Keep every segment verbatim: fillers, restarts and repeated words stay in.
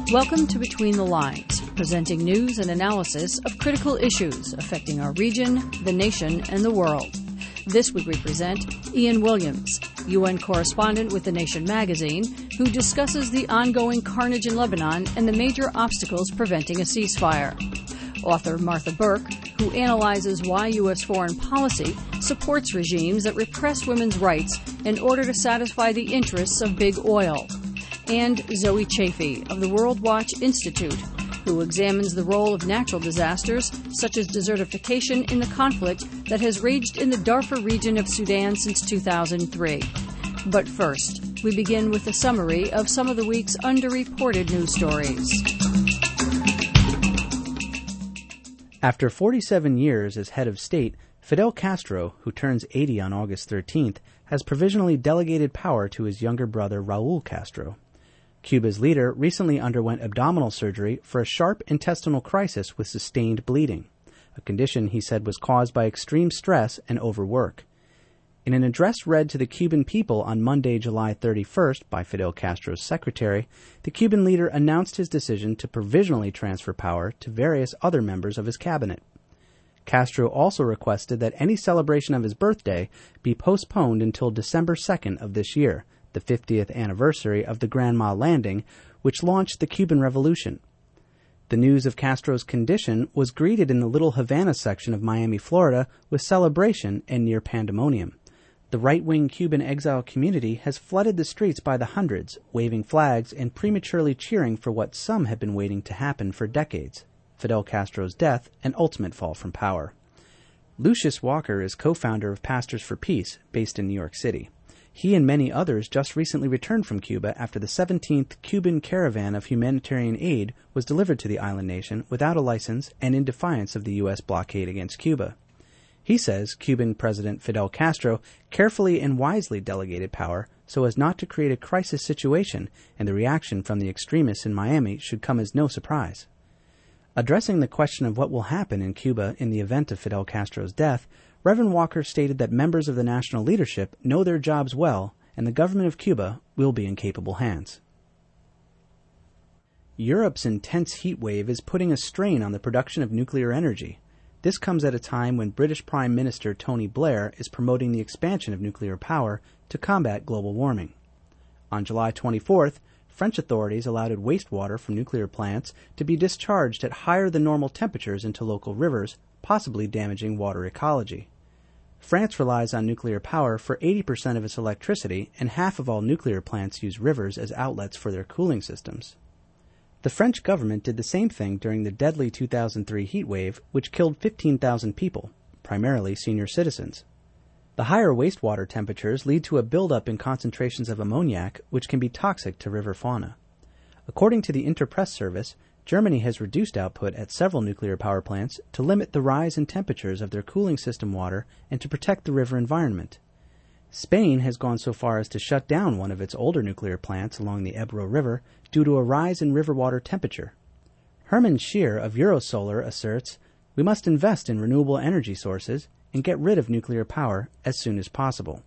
Welcome to Between the Lines, presenting news and analysis of critical issues affecting our region, the nation, and the world. This week we present Ian Williams, U N correspondent with The Nation magazine, who discusses the ongoing carnage in Lebanon and the major obstacles preventing a ceasefire. Author Martha Burke, who analyzes why U S foreign policy supports regimes that repress women's rights in order to satisfy the interests of big oil. And Zoe Chafee of the World Watch Institute, who examines the role of natural disasters such as desertification in the conflict that has raged in the Darfur region of Sudan since two thousand three. But first, we begin with a summary of some of the week's underreported news stories. After forty-seven years as head of state, Fidel Castro, who turns eighty on August thirteenth, has provisionally delegated power to his younger brother Raul Castro. Cuba's leader recently underwent abdominal surgery for a sharp intestinal crisis with sustained bleeding, a condition he said was caused by extreme stress and overwork. In an address read to the Cuban people on Monday, July thirty-first by Fidel Castro's secretary, the Cuban leader announced his decision to provisionally transfer power to various other members of his cabinet. Castro also requested that any celebration of his birthday be postponed until December second of this year, the fiftieth anniversary of the Granma landing, which launched the Cuban Revolution. The news of Castro's condition was greeted in the Little Havana section of Miami, Florida, with celebration and near pandemonium. The right-wing Cuban exile community has flooded the streets by the hundreds, waving flags and prematurely cheering for what some have been waiting to happen for decades: Fidel Castro's death and ultimate fall from power. Lucius Walker is co-founder of Pastors for Peace, based in New York City. He and many others just recently returned from Cuba after the seventeenth Cuban caravan of humanitarian aid was delivered to the island nation without a license and in defiance of the U S blockade against Cuba. He says Cuban President Fidel Castro carefully and wisely delegated power so as not to create a crisis situation, and the reaction from the extremists in Miami should come as no surprise. Addressing the question of what will happen in Cuba in the event of Fidel Castro's death, Reverend Walker stated that members of the national leadership know their jobs well, and the government of Cuba will be in capable hands. Europe's intense heat wave is putting a strain on the production of nuclear energy. This comes at a time when British Prime Minister Tony Blair is promoting the expansion of nuclear power to combat global warming. On July twenty-fourth, French authorities allowed wastewater from nuclear plants to be discharged at higher than normal temperatures into local rivers, possibly damaging water ecology. France relies on nuclear power for eighty percent of its electricity, and half of all nuclear plants use rivers as outlets for their cooling systems. The French government did the same thing during the deadly two thousand three heat wave, which killed fifteen thousand people, primarily senior citizens. The higher wastewater temperatures lead to a buildup in concentrations of ammoniac, which can be toxic to river fauna. According to the Interpress service, Germany has reduced output at several nuclear power plants to limit the rise in temperatures of their cooling system water and to protect the river environment. Spain has gone so far as to shut down one of its older nuclear plants along the Ebro River due to a rise in river water temperature. Hermann Scheer of Eurosolar asserts, "We must invest in renewable energy sources and get rid of nuclear power as soon as possible."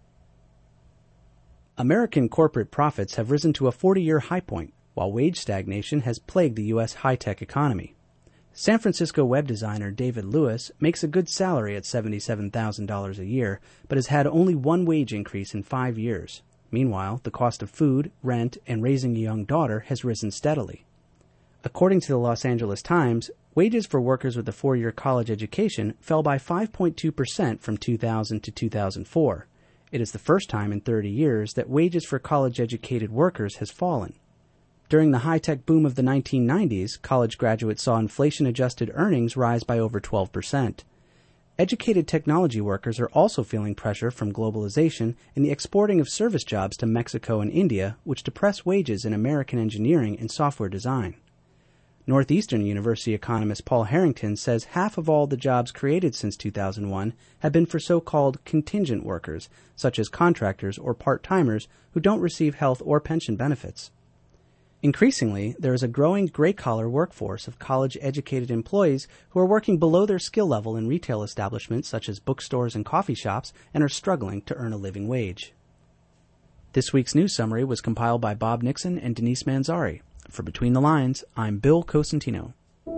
American corporate profits have risen to a forty-year high point, while wage stagnation has plagued the U S high-tech economy. San Francisco web designer David Lewis makes a good salary at seventy-seven thousand dollars a year, but has had only one wage increase in five years. Meanwhile, the cost of food, rent, and raising a young daughter has risen steadily. According to the Los Angeles Times, wages for workers with a four-year college education fell by five point two percent from two thousand to two thousand four. It is the first time in thirty years that wages for college-educated workers has fallen. During the high-tech boom of the nineteen nineties, college graduates saw inflation-adjusted earnings rise by over twelve percent. Educated technology workers are also feeling pressure from globalization and the exporting of service jobs to Mexico and India, which depress wages in American engineering and software design. Northeastern University economist Paul Harrington says half of all the jobs created since two thousand one have been for so-called contingent workers, such as contractors or part-timers who don't receive health or pension benefits. Increasingly, there is a growing gray-collar workforce of college-educated employees who are working below their skill level in retail establishments such as bookstores and coffee shops and are struggling to earn a living wage. This week's news summary was compiled by Bob Nixon and Denise Manzari. For Between the Lines, I'm Bill Cosentino.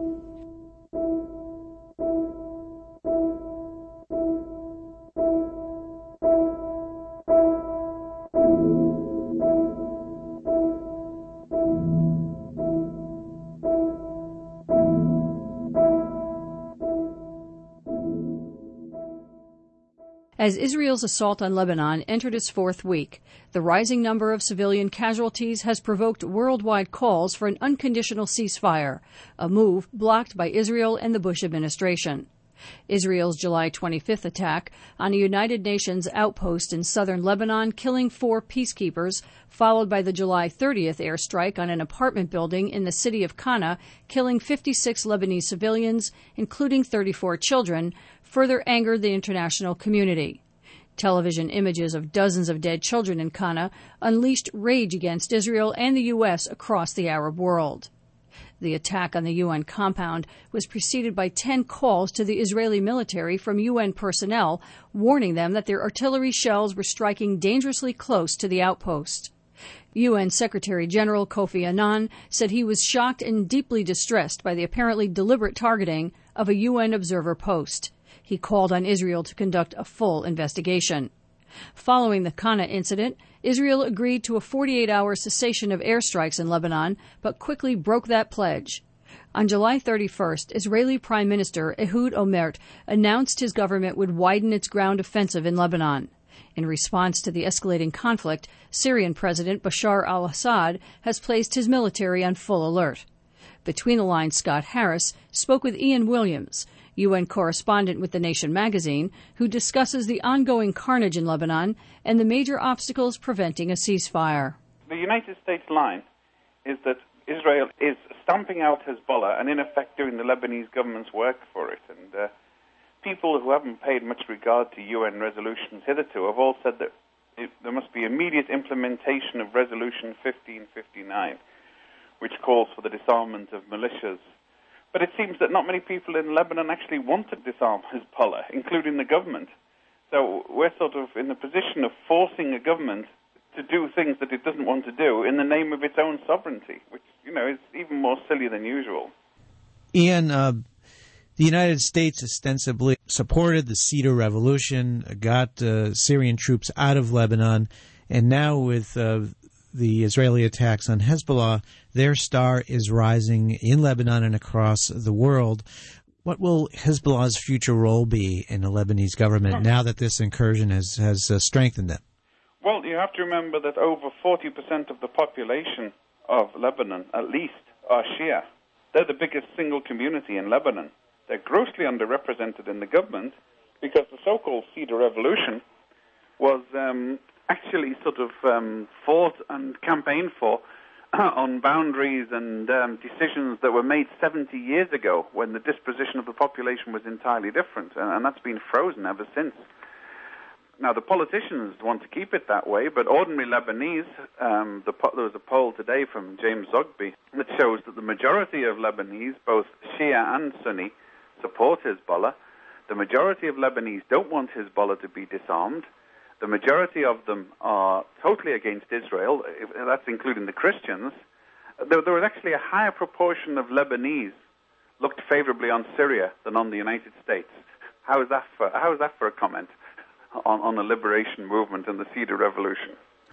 As Israel's assault on Lebanon entered its fourth week, the rising number of civilian casualties has provoked worldwide calls for an unconditional ceasefire, a move blocked by Israel and the Bush administration. Israel's July twenty-fifth attack on a United Nations outpost in southern Lebanon, killing four peacekeepers, followed by the July thirtieth airstrike on an apartment building in the city of Qana, killing fifty-six Lebanese civilians, including thirty-four children, further angered the international community. Television images of dozens of dead children in Qana unleashed rage against Israel and the U S across the Arab world. The attack on the U N compound was preceded by ten calls to the Israeli military from U N personnel, warning them that their artillery shells were striking dangerously close to the outpost. U N Secretary General Kofi Annan said he was shocked and deeply distressed by the apparently deliberate targeting of a U N observer post. He called on Israel to conduct a full investigation. Following the Qana incident, Israel agreed to a forty-eight hour cessation of airstrikes in Lebanon, but quickly broke that pledge. On July thirty-first, Israeli Prime Minister Ehud Olmert announced his government would widen its ground offensive in Lebanon. In response to the escalating conflict, Syrian President Bashar al-Assad has placed his military on full alert. Between the Lines, Scott Harris spoke with Ian Williams, U N correspondent with The Nation magazine, who discusses the ongoing carnage in Lebanon and the major obstacles preventing a ceasefire. The United States line is that Israel is stamping out Hezbollah and in effect doing the Lebanese government's work for it. And uh, people who haven't paid much regard to U N resolutions hitherto have all said that it, there must be immediate implementation of Resolution fifteen fifty-nine, which calls for the disarmament of militias. But it seems that not many people in Lebanon actually want to disarm Hezbollah, including the government. So we're sort of in the position of forcing a government to do things that it doesn't want to do in the name of its own sovereignty, which, you know, is even more silly than usual. Ian, uh, the United States ostensibly supported the Cedar Revolution, got uh, Syrian troops out of Lebanon, and now with uh, the Israeli attacks on Hezbollah, their star is rising in Lebanon and across the world. What will Hezbollah's future role be in the Lebanese government now that this incursion has, has uh, strengthened them? Well, you have to remember that over forty percent of the population of Lebanon, at least, are Shia. They're the biggest single community in Lebanon. They're grossly underrepresented in the government because the so-called Cedar Revolution was um, actually sort of um, fought and campaigned for on boundaries and um, decisions that were made seventy years ago when the disposition of the population was entirely different, and, and that's been frozen ever since. Now, the politicians want to keep it that way, but ordinary Lebanese, um, the po- there was a poll today from James Zogby that shows that the majority of Lebanese, both Shia and Sunni, support Hezbollah. The majority of Lebanese don't want Hezbollah to be disarmed. The majority of them are totally against Israel, that's including the Christians. There, there was actually a higher proportion of Lebanese looked favorably on Syria than on the United States. How is that for, how is that for a comment on, on the liberation movement and the Cedar Revolution?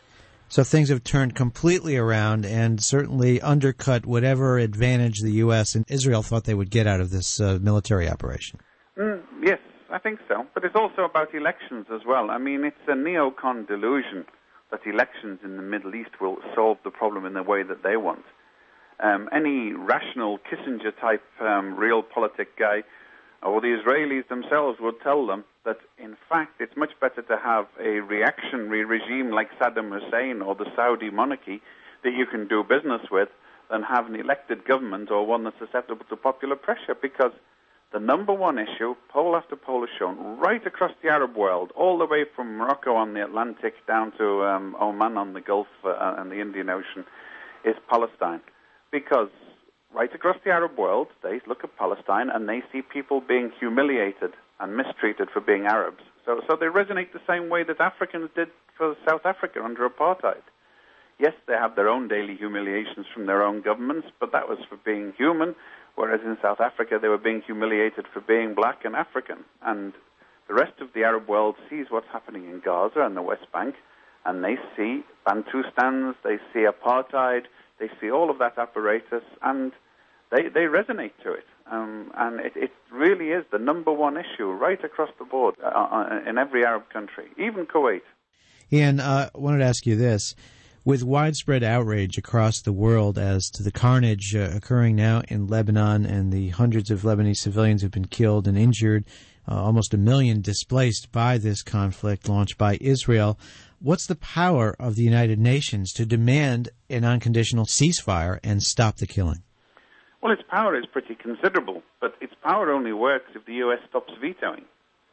So things have turned completely around and certainly undercut whatever advantage the U S and Israel thought they would get out of this uh, military operation. Mm, yes. I think so, but it's also about elections as well. I mean, it's a neocon delusion that elections in the Middle East will solve the problem in the way that they want. Um, any rational Kissinger-type um, realpolitik guy, or the Israelis themselves, would tell them that, in fact, it's much better to have a reactionary regime like Saddam Hussein or the Saudi monarchy that you can do business with than have an elected government or one that's susceptible to popular pressure, because the number one issue, poll after poll has shown, right across the Arab world, all the way from Morocco on the Atlantic down to um, Oman on the Gulf uh, and the Indian Ocean, is Palestine. Because right across the Arab world, they look at Palestine and they see people being humiliated and mistreated for being Arabs. So, so they resonate the same way that Africans did for South Africa under apartheid. Yes, they have their own daily humiliations from their own governments, but that was for being human, whereas in South Africa they were being humiliated for being black and African. And the rest of the Arab world sees what's happening in Gaza and the West Bank, and they see Bantustans, they see apartheid, they see all of that apparatus, and they, they resonate to it. Um, and it, it really is the number one issue right across the board uh, in every Arab country, even Kuwait. Ian, uh, I wanted to ask you this. With widespread outrage across the world as to the carnage uh, occurring now in Lebanon and the hundreds of Lebanese civilians who've been killed and injured, uh, almost a million displaced by this conflict launched by Israel, what's the power of the United Nations to demand an unconditional ceasefire and stop the killing? Well, its power is pretty considerable, but its power only works if the U S stops vetoing.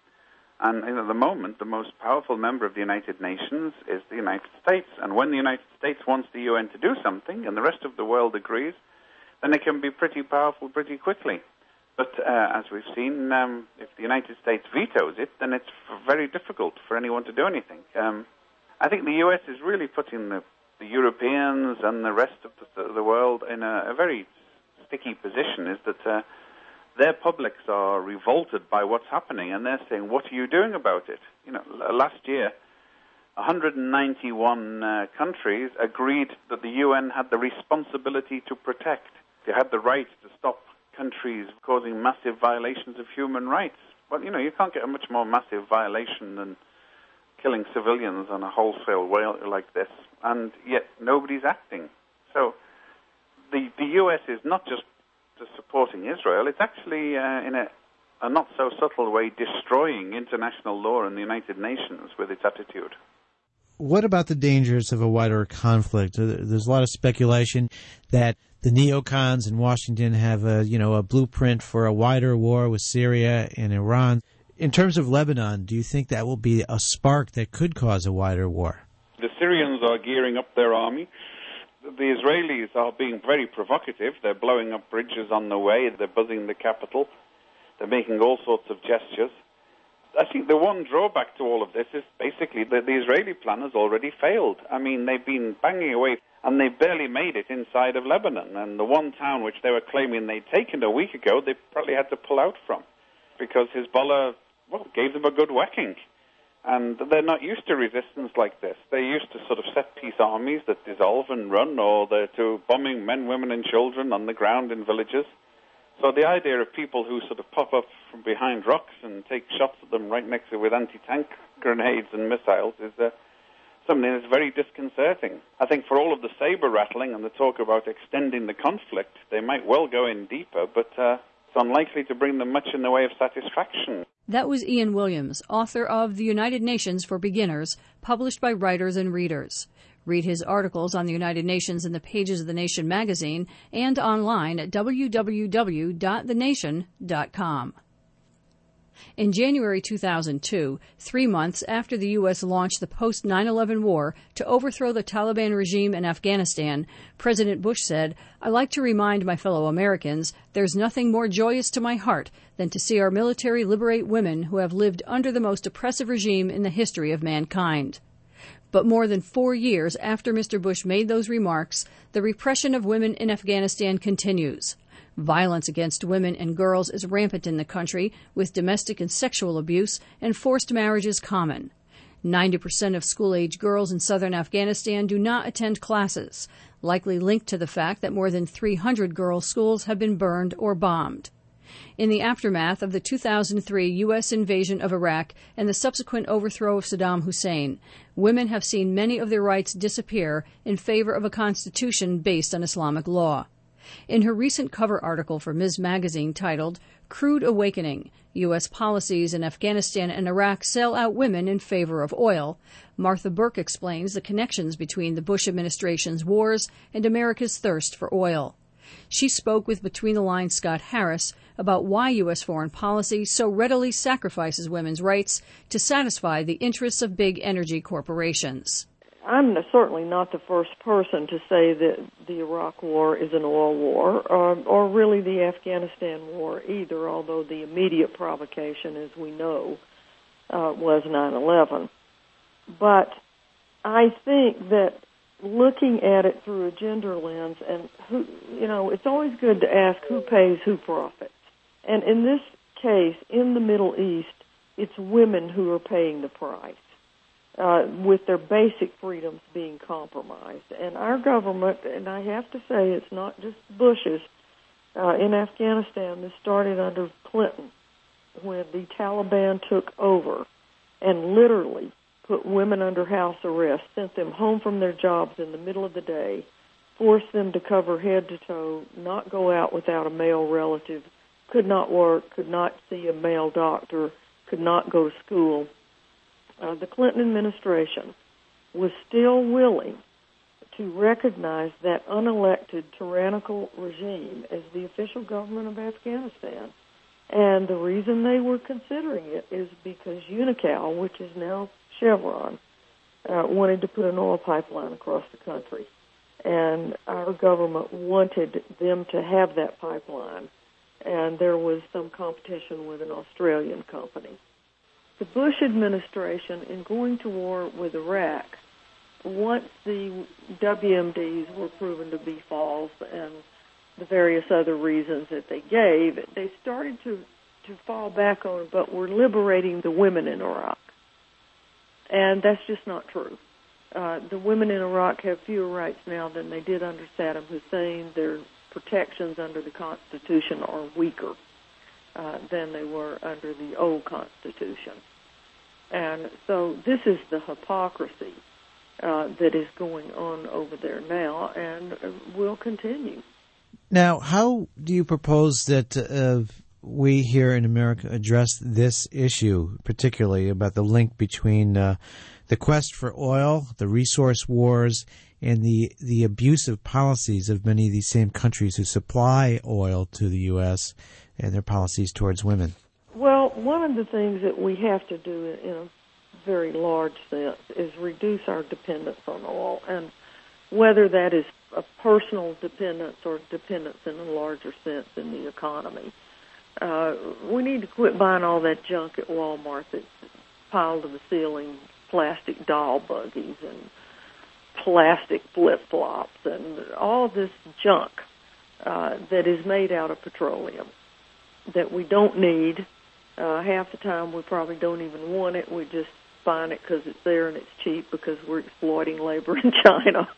And you know, at the moment, the most powerful member of the United Nations is the United States. And when the United States wants the U N to do something and the rest of the world agrees, then it can be pretty powerful pretty quickly. But uh, as we've seen, um, if the United States vetoes it, then it's very difficult for anyone to do anything. Um, I think the U S is really putting the, the Europeans and the rest of the, the world in a, a very sticky position, is that uh, their publics are revolted by what's happening, and they're saying, what are you doing about it? You know, last year, one hundred ninety-one uh, countries agreed that the U N had the responsibility to protect. They had the right to stop countries causing massive violations of human rights. Well, you know, you can't get a much more massive violation than killing civilians on a wholesale way like this, and yet nobody's acting. So the, the U S is not just just supporting Israel, it's actually, uh, in a, a not-so-subtle way, destroying international law and the United Nations with its attitude. What about the dangers of a wider conflict? There's a lot of speculation that the neocons in Washington have a, you know, a blueprint for a wider war with Syria and Iran. In terms of Lebanon, do you think that will be a spark that could cause a wider war? The Syrians are gearing up their army. The Israelis are being very provocative. They're blowing up bridges on the way. They're buzzing the capital. They're making all sorts of gestures. I think the one drawback to all of this is basically that the Israeli plan has already failed. I mean, they've been banging away, and they barely made it inside of Lebanon. And the one town which they were claiming they'd taken a week ago, they probably had to pull out from because Hezbollah, well, gave them a good whacking. And they're not used to resistance like this. They're used to sort of set-piece armies that dissolve and run, or they're to bombing men, women, and children on the ground in villages. So the idea of people who sort of pop up from behind rocks and take shots at them right next to with anti-tank grenades and missiles is uh, something that's very disconcerting. I think for all of the saber-rattling and the talk about extending the conflict, they might well go in deeper, but uh, it's unlikely to bring them much in the way of satisfaction. That was Ian Williams, author of The United Nations for Beginners, published by Writers and Readers. Read his articles on the United Nations in the pages of The Nation magazine and online at w w w dot the nation dot com. In January two thousand two, three months after the U S launched the post nine eleven war to overthrow the Taliban regime in Afghanistan, President Bush said, "I like to remind my fellow Americans there's nothing more joyous to my heart than to see our military liberate women who have lived under the most oppressive regime in the history of mankind." But more than four years after Mister Bush made those remarks, the repression of women in Afghanistan continues. Violence against women and girls is rampant in the country, with domestic and sexual abuse and forced marriages common. ninety percent of school-age girls in southern Afghanistan do not attend classes, likely linked to the fact that more than three hundred girls' schools have been burned or bombed. In the aftermath of the two thousand three U S invasion of Iraq and the subsequent overthrow of Saddam Hussein, women have seen many of their rights disappear in favor of a constitution based on Islamic law. In her recent cover article for Miz Magazine titled "Crude Awakening, U S Policies in Afghanistan and Iraq Sell Out Women in Favor of Oil," Martha Burke explains the connections between the Bush administration's wars and America's thirst for oil. She spoke with Between the Lines Scott Harris about why U S foreign policy so readily sacrifices women's rights to satisfy the interests of big energy corporations. I'm certainly not the first person to say that the Iraq War is an oil war, or, or really the Afghanistan War either, although the immediate provocation, as we know, uh, was nine eleven. But I think that looking at it through a gender lens, and who, you know, it's always good to ask who pays, who profits. And in this case, in the Middle East, it's women who are paying the price, uh, with their basic freedoms being compromised. And our government, and I have to say it's not just Bush's, uh, in Afghanistan, this started under Clinton, when the Taliban took over and literally put women under house arrest, sent them home from their jobs in the middle of the day, forced them to cover head to toe, not go out without a male relative, could not work, could not see a male doctor, could not go to school. Uh, the Clinton administration was still willing to recognize that unelected tyrannical regime as the official government of Afghanistan. And the reason they were considering it is because Unocal, which is now Chevron, uh, wanted to put an oil pipeline across the country. And our government wanted them to have that pipeline. And there was some competition with an Australian company. The Bush administration, in going to war with Iraq, once the W M Ds were proven to be false and the various other reasons that they gave, they started to, to fall back on, but we're liberating the women in Iraq. And that's just not true. Uh, the women in Iraq have fewer rights now than they did under Saddam Hussein. Their protections under the Constitution are weaker uh, than they were under the old Constitution. And so this is the hypocrisy uh, that is going on over there now and uh, will continue. Now, how do you propose that uh, we here in America address this issue, particularly about the link between uh, the quest for oil, the resource wars, and the, the abusive policies of many of these same countries who supply oil to the U S and their policies towards women? Well, one of the things that we have to do in a very large sense is reduce our dependence on oil, and whether that is a personal dependence or dependence in a larger sense in the economy. Uh, we need to quit buying all that junk at Walmart that's piled to the ceiling, plastic doll buggies and plastic flip-flops and all this junk uh, that is made out of petroleum that we don't need. Uh, half the time we probably don't even want it. We're just buying it because it's there and it's cheap because we're exploiting labor in China.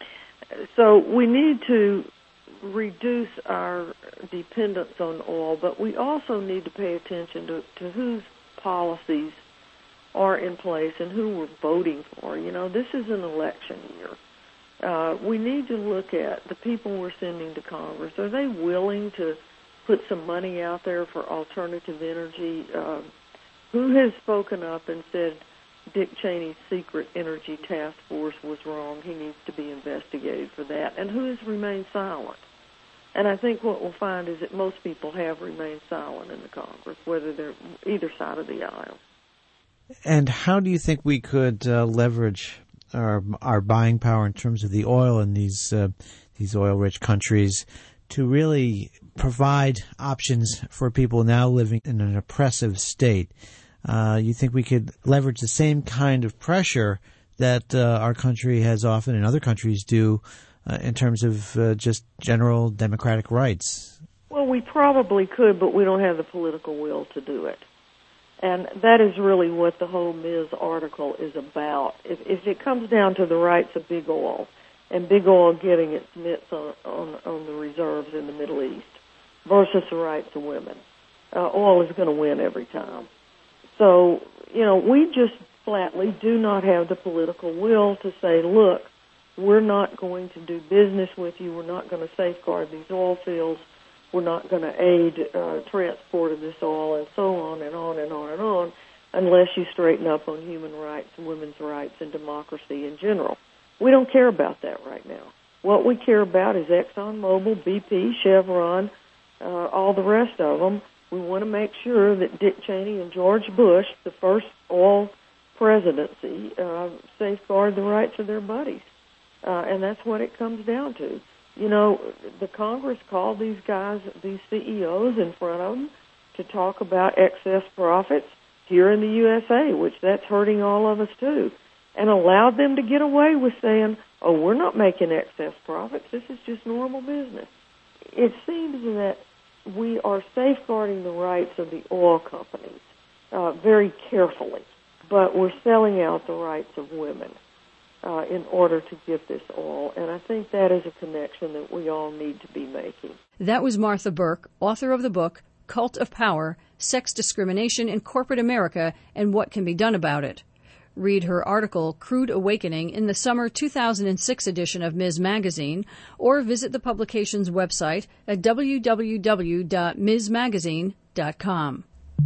So we need to reduce our dependence on oil, but we also need to pay attention to, to whose policies are in place and who we're voting for. You know, this is an election year. Uh, we need to look at the people we're sending to Congress. Are they willing to put some money out there for alternative energy? Uh, who has spoken up and said Dick Cheney's secret energy task force was wrong? He needs to be investigated for that. And who has remained silent? And I think what we'll find is that most people have remained silent in the Congress, whether they're either side of the aisle. And how do you think we could uh, leverage our our buying power in terms of the oil in these uh, these oil-rich countries to really provide options for people now living in an oppressive state? Uh, you think we could leverage the same kind of pressure that uh, our country has often and other countries do uh, in terms of uh, just general democratic rights? Well, we probably could, but we don't have the political will to do it. And that is really what the whole Miz article is about. If, if it comes down to the rights of big oil, and big oil getting its mitts on, on, on the reserves in the Middle East versus the rights of women, uh, oil is going to win every time. So, you know, we just flatly do not have the political will to say, look, we're not going to do business with you. We're not going to safeguard these oil fields. We're not going to aid uh, transport of this oil, and so on and on and on and on, unless you straighten up on human rights and women's rights and democracy in general. We don't care about that right now. What we care about is ExxonMobil, B P, Chevron, uh, all the rest of them. We want to make sure that Dick Cheney and George Bush, the first oil presidency, uh, safeguard the rights of their buddies. Uh, and that's what it comes down to. You know, the Congress called these guys, these C E Os in front of them to talk about excess profits here in the U S A, which that's hurting all of us too. and allowed them to get away with saying, oh, we're not making excess profits, this is just normal business. It seems that we are safeguarding the rights of the oil companies uh, very carefully, but we're selling out the rights of women uh, in order to get this oil, and I think that is a connection that we all need to be making. That was Martha Burke, author of the book Cult of Power, Sex Discrimination in Corporate America and What Can Be Done About It. Read her article, Crude Awakening, in the summer two thousand six edition of Miz Magazine, or visit the publication's website at w w w dot ms magazine dot com.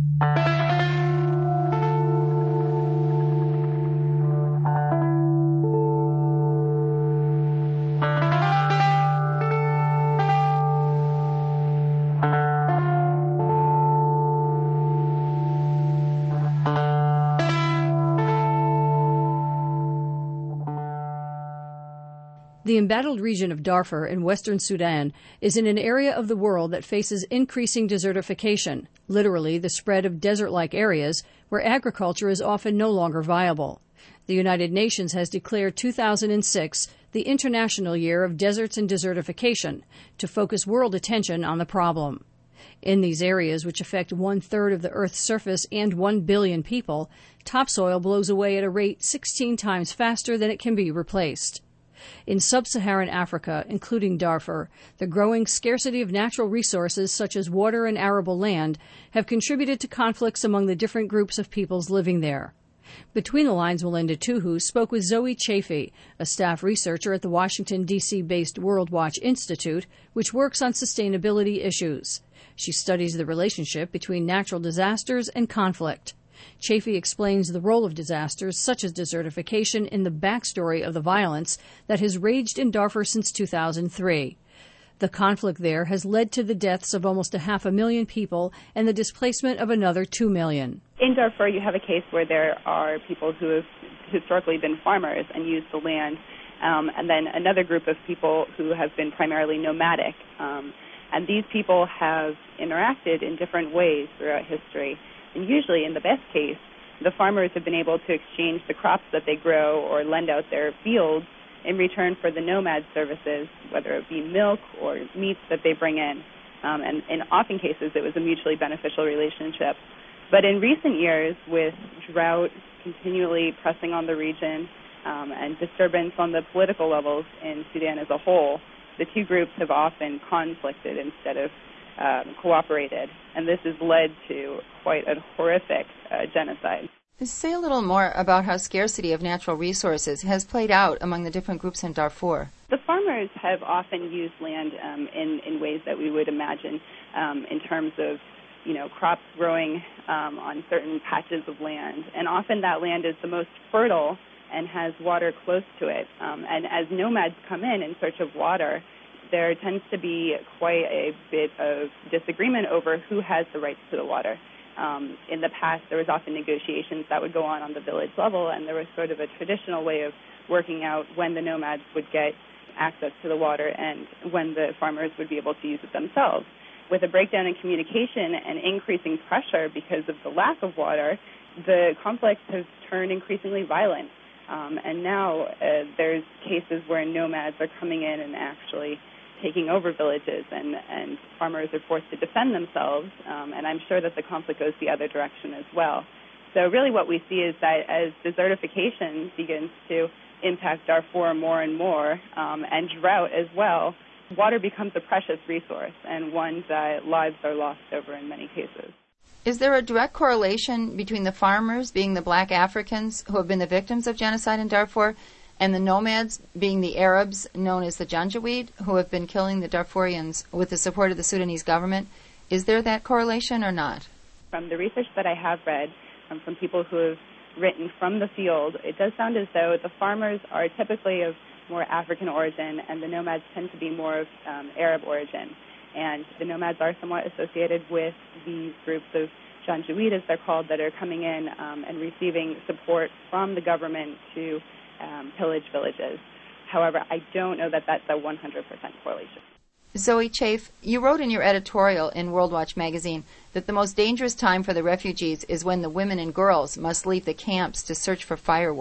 The embattled region of Darfur in western Sudan is in an area of the world that faces increasing desertification, literally the spread of desert-like areas where agriculture is often no longer viable. The United Nations has declared two thousand six the International Year of Deserts and Desertification to focus world attention on the problem. In these areas, which affect one-third of the Earth's surface and one billion people, topsoil blows away at a rate sixteen times faster than it can be replaced. In sub-Saharan Africa, including Darfur, the growing scarcity of natural resources such as water and arable land have contributed to conflicts among the different groups of peoples living there. Between the Lines, Melinda Tuhu spoke with Zoe Chafee, a staff researcher at the Washington, D C-based World Watch Institute, which works on sustainability issues. She studies the relationship between natural disasters and conflict. Chafee explains the role of disasters such as desertification in the backstory of the violence that has raged in Darfur since two thousand three. The conflict there has led to the deaths of almost a half a million people and the displacement of another two million. In Darfur, you have a case where there are people who have historically been farmers and used the land, um, and then another group of people who have been primarily nomadic. Um, and these people have interacted in different ways throughout history. And usually, in the best case, the farmers have been able to exchange the crops that they grow or lend out their fields in return for the nomad services, whether it be milk or meats that they bring in. Um, and in often cases, it was a mutually beneficial relationship. But in recent years, with drought continually pressing on the region um, and disturbance on the political levels in Sudan as a whole, the two groups have often conflicted instead of Um, cooperated, and this has led to quite a horrific uh, genocide. Say a little more about how scarcity of natural resources has played out among the different groups in Darfur. The farmers have often used land um, in, in ways that we would imagine um, in terms of, you know, crops growing um, on certain patches of land, and often that land is the most fertile and has water close to it. Um, and as nomads come in in search of water, there tends to be quite a bit of disagreement over who has the rights to the water. Um, in the past, there was often negotiations that would go on on the village level, and there was sort of a traditional way of working out when the nomads would get access to the water and when the farmers would be able to use it themselves. With a breakdown in communication and increasing pressure because of the lack of water, the conflict has turned increasingly violent. Um, and now uh, there's cases where nomads are coming in and actually taking over villages, and, and farmers are forced to defend themselves, um, and I'm sure that the conflict goes the other direction as well. So really what we see is that as desertification begins to impact Darfur more and more, um, and drought as well, water becomes a precious resource and one that lives are lost over in many cases. Is there a direct correlation between the farmers being the black Africans who have been the victims of genocide in Darfur and the nomads being the Arabs known as the Janjaweed who have been killing the Darfurians with the support of the Sudanese government? Is there that correlation or not? From the research that I have read, um, from people who have written from the field, it does sound as though the farmers are typically of more African origin and the nomads tend to be more of um, Arab origin. And the nomads are somewhat associated with these groups of Janjaweed, as they're called, that are coming in um, and receiving support from the government to um, pillage villages. However, I don't know that that's a one hundred percent correlation. Zoe Chafee, you wrote in your editorial in World Watch magazine that the most dangerous time for the refugees is when the women and girls must leave the camps to search for firewood.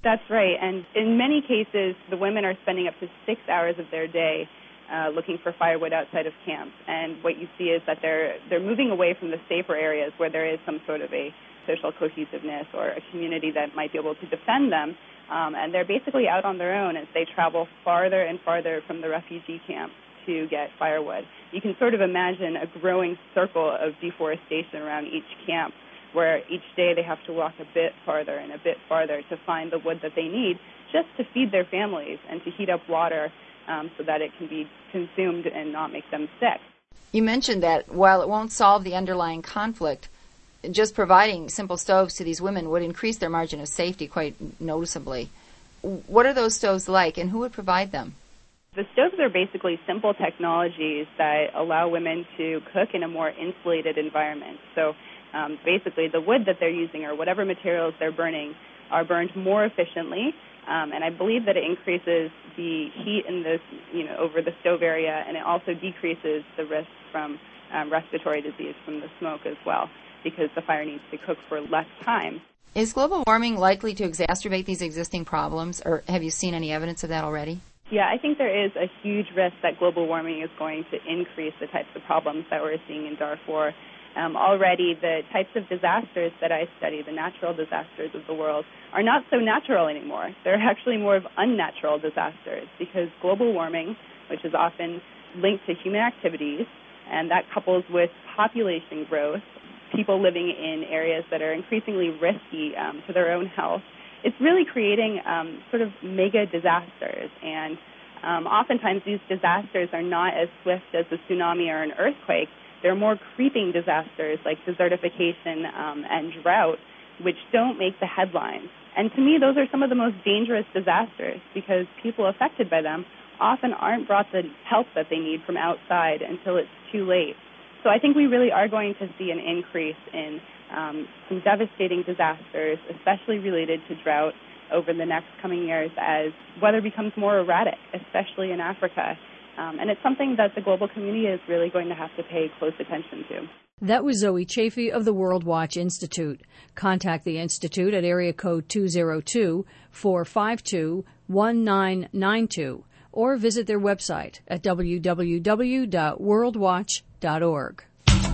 That's right. And in many cases, the women are spending up to six hours of their day uh, looking for firewood outside of camps. And what you see is that they're they're moving away from the safer areas where there is some sort of a social cohesiveness or a community that might be able to defend them. Um, and they're basically out on their own as they travel farther and farther from the refugee camps to get firewood. You can sort of imagine a growing circle of deforestation around each camp, where each day they have to walk a bit farther and a bit farther to find the wood that they need just to feed their families and to heat up water um, so that it can be consumed and not make them sick. You mentioned that while it won't solve the underlying conflict, just providing simple stoves to these women would increase their margin of safety quite noticeably. What are those stoves like, and who would provide them? The stoves are basically simple technologies that allow women to cook in a more insulated environment. So um, basically the wood that they're using or whatever materials they're burning are burned more efficiently, um, and I believe that it increases the heat in this, you know, over the stove area, and it also decreases the risk from um, respiratory disease from the smoke as well, because the fire needs to cook for less time. Is global warming likely to exacerbate these existing problems, or have you seen any evidence of that already? Yeah, I think there is a huge risk that global warming is going to increase the types of problems that we're seeing in Darfur. Um, already, the types of disasters that I study, the natural disasters of the world, are not so natural anymore. They're actually more of unnatural disasters because global warming, which is often linked to human activities, and that couples with population growth, people living in areas that are increasingly risky um, to their own health, it's really creating um, sort of mega disasters. And um, oftentimes these disasters are not as swift as a tsunami or an earthquake. They're more creeping disasters like desertification um, and drought, which don't make the headlines. And to me, those are some of the most dangerous disasters because people affected by them often aren't brought the help that they need from outside until it's too late. So I think we really are going to see an increase in um, some devastating disasters, especially related to drought, over the next coming years as weather becomes more erratic, especially in Africa. Um, and it's something that the global community is really going to have to pay close attention to. That was Zoe Chafee of the World Watch Institute. Contact the Institute at area code two oh two, four five two, one nine nine two or visit their website at w w w dot world watch dot org.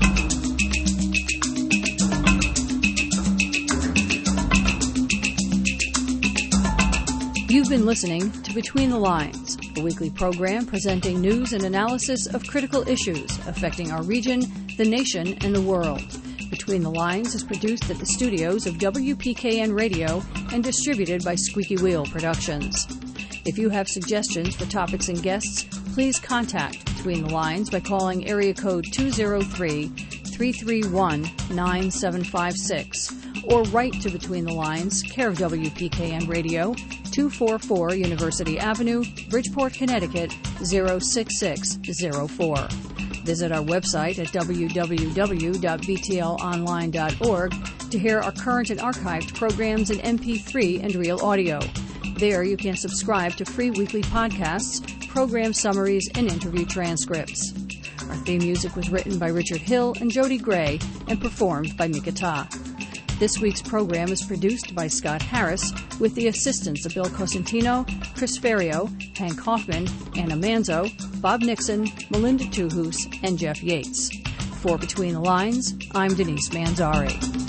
You've been listening to Between the Lines, a weekly program presenting news and analysis of critical issues affecting our region, the nation, and the world. Between the Lines is produced at the studios of W P K N Radio and distributed by Squeaky Wheel Productions. If you have suggestions for topics and guests, please contact Between the Lines by calling area code two oh three, three three one, nine seven five six or write to Between the Lines, care of W P K N Radio, two forty-four University Avenue, Bridgeport, Connecticut, zero six six zero four. Visit our website at w w w dot b t l online dot org to hear our current and archived programs in M P three and real audio. There you can subscribe to free weekly podcasts, program summaries, and interview transcripts. Our theme music was written by Richard Hill and Jody Gray and performed by Mika Ta. This week's program is produced by Scott Harris with the assistance of Bill Cosentino, Chris Ferrio, Hank Hoffman, Anna Manzo, Bob Nixon, Melinda Tuhus, and Jeff Yates. For Between the Lines, I'm Denise Manzari.